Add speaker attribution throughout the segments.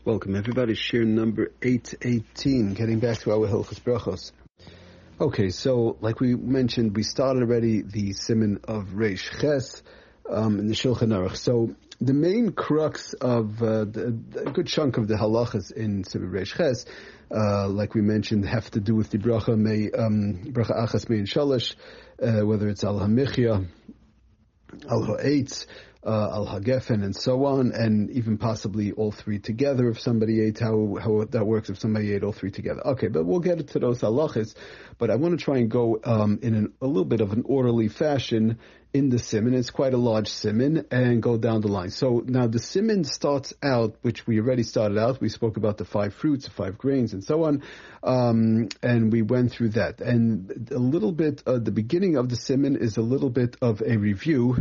Speaker 1: Welcome everybody, shir number 818, getting back to our Hilchos Brachos. Okay, so like we mentioned, we started already the siman of Reish Ches in the Shulchan Aruch. So the main crux of a good chunk of the halachas in siman Reish Ches, like we mentioned, have to do with the bracha achas mein shalosh, whether it's al hamichya, al ha'etz, al hagefen, and so on, and even possibly all three together if somebody ate, how that works if somebody ate all three together. Okay, but we'll get to those halachas, but I want to try and go in a little bit of an orderly fashion in the siman. It's quite a large siman, and go down the line. So now the siman starts out, which we already started out, we spoke about the 5 fruits, the 5 grains, and so on, and we went through that. And a little bit, the beginning of the siman is a little bit of a review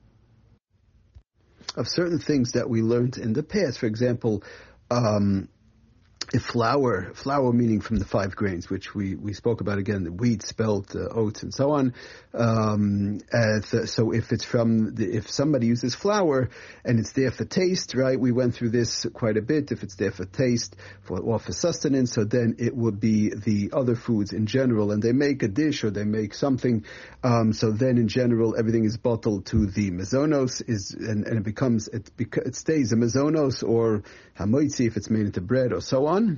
Speaker 1: of certain things that we learned in the past. For example, if flour meaning from the 5 grains, which we spoke about again, the wheat, spelt, oats, and so on. So if it's if somebody uses flour and it's there for taste, right? We went through this quite a bit. If it's there for taste or for sustenance, so then it would be the other foods in general, and they make a dish or they make something. So then in general, everything is bottled to the mezonos, and it stays a mezonos or hamoitzi if it's made into bread or so on.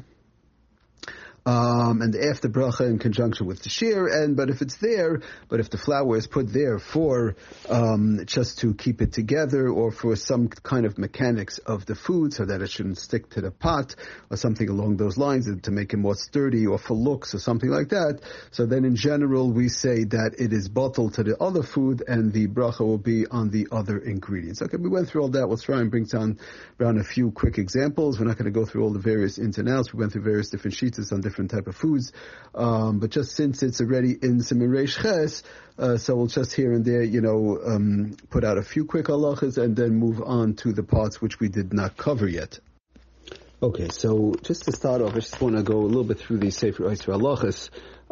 Speaker 1: And after bracha in conjunction with the shear, but if the flour is put there for just to keep it together or for some kind of mechanics of the food so that it shouldn't stick to the pot or something along those lines, to make it more sturdy or for looks or something like that, so then in general we say that it is bottled to the other food and the bracha will be on the other ingredients. Okay, we went through all that. We'll try and bring down a few quick examples. We're not going to go through all the various ins and outs. We went through various different sheets on different type of foods, but just since it's already in siman Reish Ches, so we'll just here and there, put out a few quick halachas and then move on to the parts which we did not cover yet. Okay, so just to start off, I just want to go a little bit through the Sefer Oisra halachas.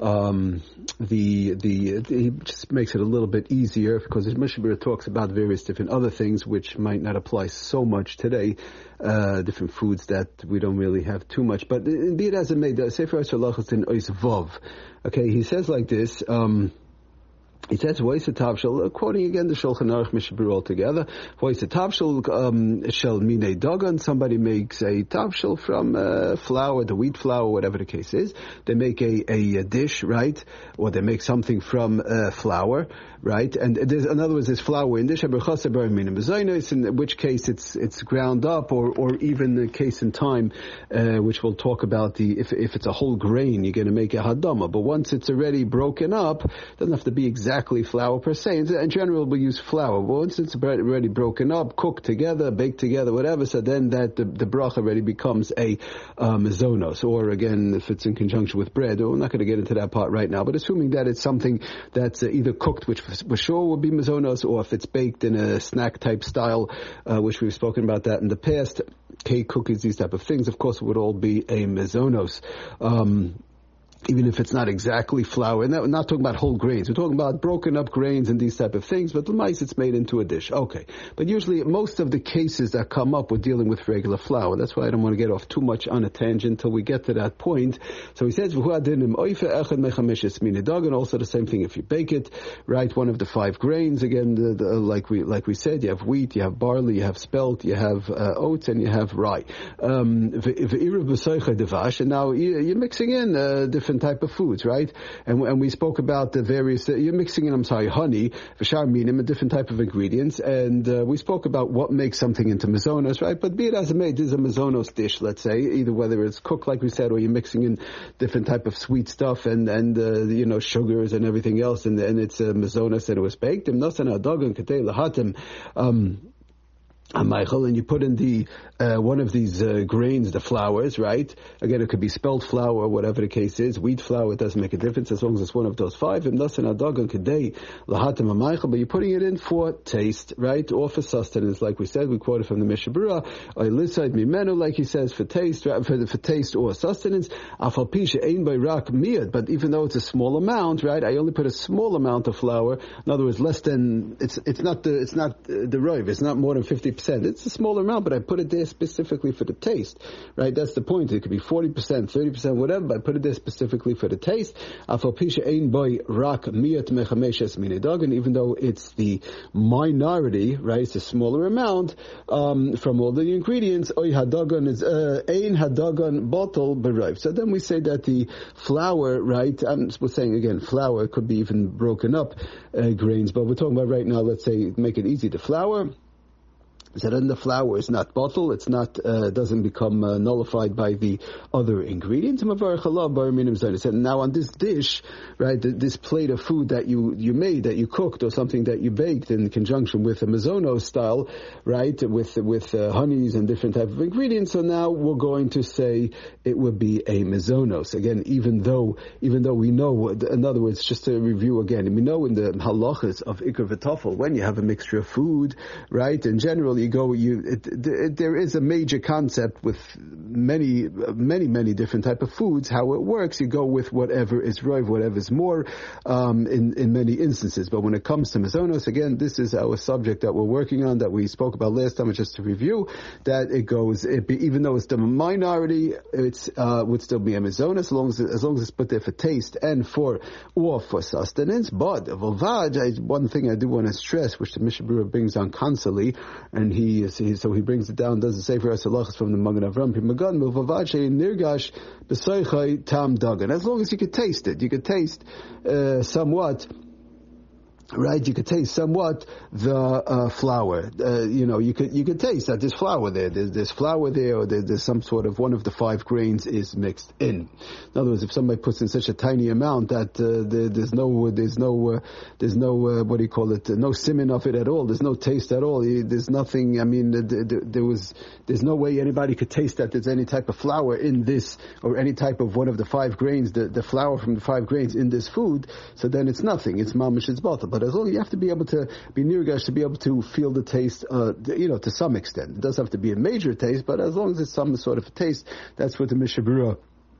Speaker 1: It just makes it a little bit easier because the Mishnah Berurah talks about various different other things which might not apply so much today, different foods that we don't really have too much. But be it as it may, the Sefer Oisra halachas in Ois Vav. Okay, he says like this. He says, quoting again the Shulchan Aruch Mishnah Berurah altogether, shel minei dagan, somebody makes a tavshel from flour, the wheat flour, whatever the case is. They make a dish, right? Or they make something from flour, right? And in other words, there's flour in dish, in which case it's ground up, or even the case in time, which we'll talk about, if it's a whole grain, you're going to make a hadama. But once it's already broken up, it doesn't have to be exactly flour per se. In general, we use flour. But once it's already broken up, cooked together, baked together, whatever, so then that the bracha already becomes a mezonos. Or again, if it's in conjunction with bread, we're not going to get into that part right now, but assuming that it's something that's either cooked, which for sure would be mezonos, or if it's baked in a snack type style, which we've spoken about that in the past, cake, cookies, these type of things, of course, would all be a mezonos. Even if it's not exactly flour, and we're not talking about whole grains, we're talking about broken up grains and these type of things, but the mice, it's made into a dish. Okay. But usually, most of the cases that come up, we're dealing with regular flour. That's why I don't want to get off too much on a tangent until we get to that point. So he says, and also the same thing if you bake it, right? One of the 5 grains, again, like we said, you have wheat, you have barley, you have spelt, you have oats, and you have rye. And now you're mixing in different type of foods, right? And we spoke about the various, you're mixing in, honey, v'shar minim, a different type of ingredients, and we spoke about what makes something into mezonos, right? But be it as it may, this is a mezonos dish, let's say, either whether it's cooked, like we said, or you're mixing in different type of sweet stuff and sugars and everything else, and it's a mezonos and it was baked. And you put in the one of these grains, the flours, right? Again, it could be spelt flour, whatever the case is. Wheat flour, it doesn't make a difference as long as it's one of those 5. But you're putting it in for taste, right? Or for sustenance, like we said. We quoted from the Mishnah Berurah, like he says, for taste, for taste or sustenance. But even though it's a small amount, right? I only put a small amount of flour. In other words, less than, it's not the roiv. It's not more than 50%. 30%. It's a smaller amount, but I put it there specifically for the taste, right? That's the point. It could be 40%, 30%, whatever, but I put it there specifically for the taste. And even though it's the minority, right, it's a smaller amount, from all the ingredients, oy hadagan is, ein hadagan bottle b'rayv. So then we say that the flour, right, we're saying again, flour could be even broken up, grains, but we're talking about right now, let's say, make it easy, the flour. So then the flour is not bottled, it's not, doesn't become nullified by the other ingredients. And now on this dish, right, this plate of food that you made, that you cooked, or something that you baked in conjunction with a mazonos style, right, with honeys and different type of ingredients. So now we're going to say it would be a mazonos. Again, even though we know, in other words, just to review again, we know in the halachas of Iker v'Tafel, when you have a mixture of food, right, in general, there is a major concept with many different type of foods, how it works. You go with whatever is rov, whatever is more, in many instances. But when it comes to mazonos, again, this is our subject that we're working on, that we spoke about last time, just to review, that even though it's the minority, it's, would still be a mazonos, as long as it's put there for taste and for sustenance. But, one thing I do want to stress, which the Mishnah Berurah brings on constantly, and he brings it down, does the Sefer HaSalachas from the Magen Avram, nirgash b'soichai tam dagan. As long as you could taste it, you could taste somewhat. Right, you could taste somewhat the flour. You could taste that there's flour there. There's flour there, or there's some sort of one of the 5 grains is mixed in. In other words, if somebody puts in such a tiny amount that there's no what do you call it? No simmon of it at all. There's no taste at all. There's nothing. I mean, there's no way anybody could taste that there's any type of flour in this, or any type of one of the 5 grains, the flour from the 5 grains in this food. So then it's nothing. It's mamish, it's bottle. But as long as you have to be able to be nirgash, to be able to feel the taste, to some extent. It doesn't have to be a major taste, but as long as it's some sort of a taste, that's what the Mishnah Berurah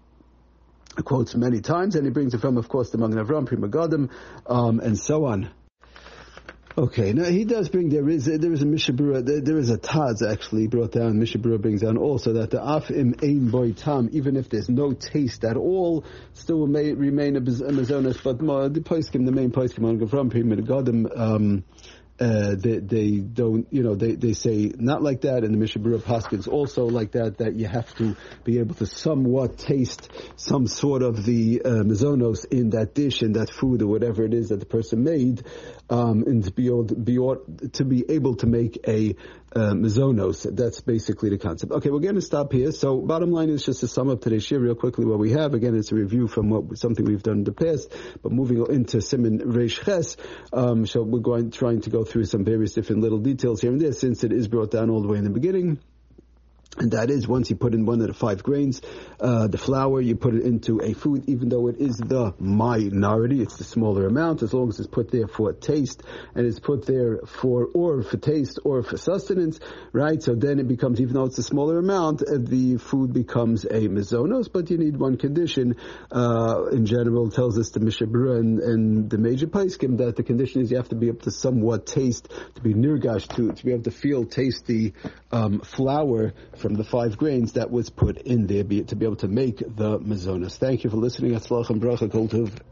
Speaker 1: quotes many times, and he brings it from, of course, the Magen Avram, Pri Megadim, and so on. Okay, now he does bring, there is a Mishnah Berurah, there is a Taz actually brought down, Mishnah Berurah brings down also that the af im ein boy tam, even if there's no taste at all, still may remain a mazonos, but the poskim, the main poskim on Gavram, Pri Megadim, they don't, they say not like that, and the Mishnah Berurah paskins also like that you have to be able to somewhat taste some sort of the mazonos in that dish, in that food, or whatever it is that the person made, and to be able to make a mazonos. That's basically the concept. Okay, we're going to stop here. So bottom line is, just to sum up today's shir real quickly, what we have, again, it's a review from something we've done in the past, but moving into Siman Reish Ches, so we're trying to go through some various different little details here and there, since it is brought down all the way in the beginning. And that is, once you put in one of the 5 grains, the flour, you put it into a food, even though it is the minority, it's the smaller amount, as long as it's put there for taste, and it's put there for taste or for sustenance, right? So then it becomes, even though it's a smaller amount, the food becomes a mazonos, but you need one condition, in general, tells us the Mishnah Berurah and the major poskim, that the condition is you have to be able to somewhat taste, to be nirgash, to be able to taste the flour from the 5 grains that was put in there, to be able to make the mazonos. Thank you for listening. Atzlach and bracha kol tov.